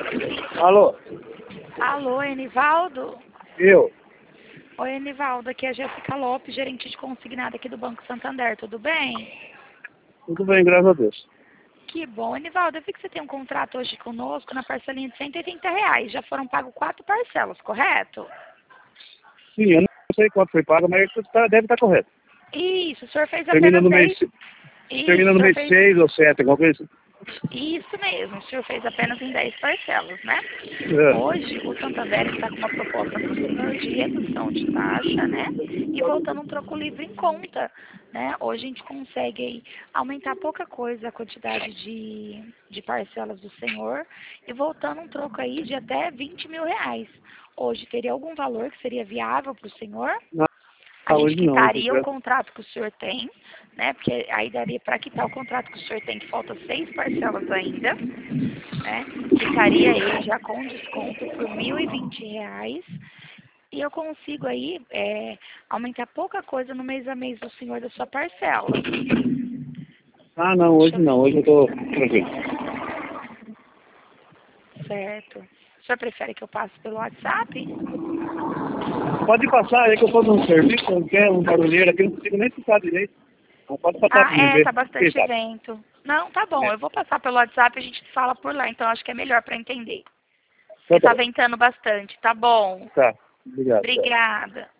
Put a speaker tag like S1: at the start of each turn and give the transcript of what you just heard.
S1: Alô?
S2: Alô, Enivaldo?
S1: Eu?
S2: Oi, Enivaldo, aqui é a Jéssica Lopes, gerente de consignado aqui do Banco Santander, tudo bem?
S1: Tudo bem, graças a Deus.
S2: Que bom, Enivaldo, eu vi que você tem um contrato hoje conosco na parcelinha de R$ 180, já foram pagos 4 parcelas, correto?
S1: Sim, eu não sei quanto foi pago, mas deve estar correto.
S2: Isso, o senhor fez
S1: Termina
S2: apenas
S1: no mês,
S2: 10... Isso,
S1: termina
S2: o
S1: no
S2: senhor
S1: mês
S2: fez...
S1: 6 ou 7, alguma coisa assim.
S2: Isso mesmo, o senhor fez apenas em 10 parcelas, né?
S1: É.
S2: Hoje, o Santander está com uma proposta para o senhor de redução de taxa, né? E voltando um troco livre em conta, né? Hoje a gente consegue aí aumentar pouca coisa a quantidade de parcelas do senhor e voltando um troco aí de até R$ 20.000. Hoje teria algum valor que seria viável para o senhor? A
S1: Não,
S2: gente
S1: hoje não.
S2: quitaria o contrato que o senhor tem, né? Porque aí daria para quitar o contrato que o senhor tem, que falta 6 parcelas ainda, né? Quitaria ele já com desconto por R$ 1.020. E eu consigo aí aumentar pouca coisa no mês a mês do senhor da sua parcela.
S1: Ah, não,
S2: Deixa
S1: hoje
S2: eu
S1: não.
S2: ver.
S1: Hoje eu tô tranquilo.
S2: Certo. O senhor prefere que eu passe pelo WhatsApp?
S1: Pode passar aí que eu tô num serviço, não quero um barulheiro aqui, não consigo nem ficar direito. Então pode passar
S2: Ah,
S1: pra mim ver.
S2: tá bastante
S1: Quem sabe?
S2: evento. Não, tá bom.
S1: É.
S2: Eu vou passar pelo WhatsApp e a gente fala por lá. Então acho que é melhor para entender.
S1: Então
S2: Porque
S1: tá
S2: tá
S1: bom.
S2: ventando bastante. Tá bom.
S1: Tá. Obrigado. Tchau.
S2: Obrigada.